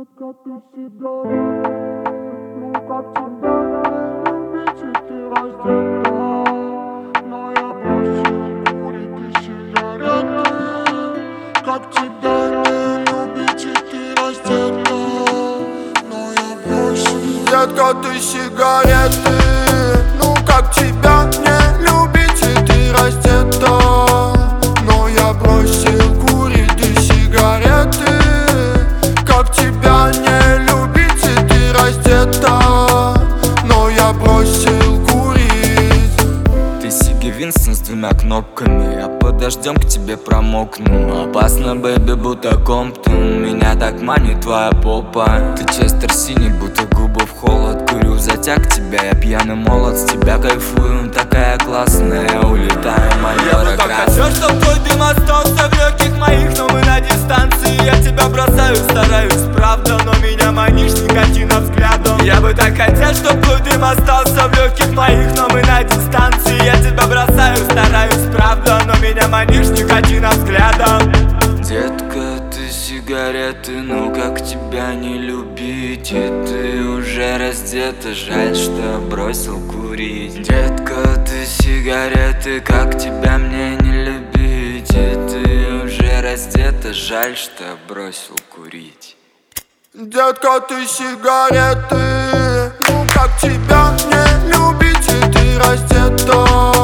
Детка, ты сигарета, ну как тебя не любить, и ты раздета. Но я бросил курить и сигареты. Как тебя не любить, и ты раздета. Но я бросил. Детка, ты сигареты, ну как тебя не любить, и ты раздета. Но я бросил курить и сигареты. Как тебя не любить, и ты раздета. Но я бросил курить. Ты Сиги Винстон с двумя кнопками. Я под дождем к тебе промокну. Опасно, бэби, будто Комптон. Меня так манит твоя попа. Ты Честер синий, будто губы в холод. Курю затяг тебя, я пьяный молод. С тебя кайфую, такая классная. Улетаю, майора красная. Я бы так хотел, чтоб твой дым остался в легких моих. Но мы на дистанции, я тебя бросаю, стараюсь, правда. Но меня манишь никотином взглядом. Я бы так хотел, чтоб твой дым остался в легких моих. Но мы на дистанции, я тебя бросаю, стараюсь, правда. Но меня манишь никотином взглядом. Детка, ты сигареты, ну как тебя не любить? И ты уже раздета, жаль, что бросил курить. Детка, ты сигареты, как тебя мне не любить? И ты уже раздета, жаль, что бросил курить. Детка, ты сигареты, ну как тебя не любить, и ты раздета.